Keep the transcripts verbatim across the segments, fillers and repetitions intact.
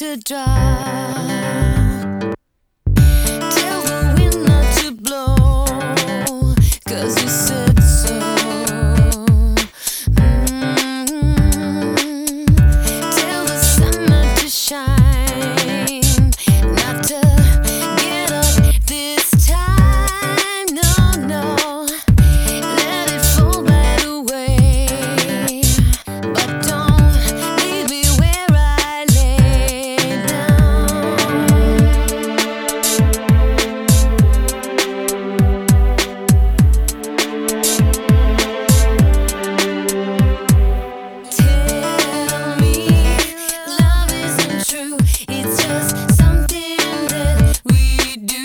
to drop. Tell the wind not to blow, 'cause you said so. Mm-hmm. Tell the sun not to shine, not to get up this time. No, no, let it fall right away. But don't leave me where I lay down. Tell me love isn't true, it's just something that we do.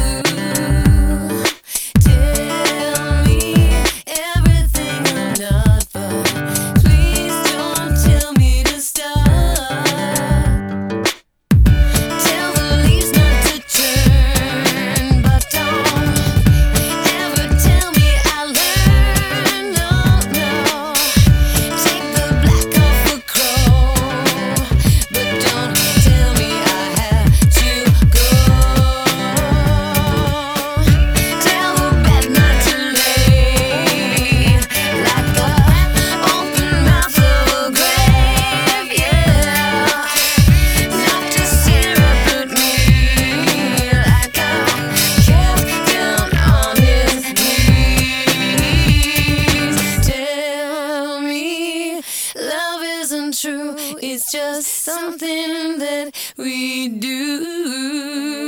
Tell me everything I'm not, but please don't tell me to stop. Tell the leaves not to turn, but don't ever tell me I learned. No, no. Take the black off a crow, but don't tell me I have to go. Tell the bed not to lay like the open mouth of a grave, yeah. Not to stare up at me like I'm kept down on his knees. Tell me love isn't true, it's just something that we do.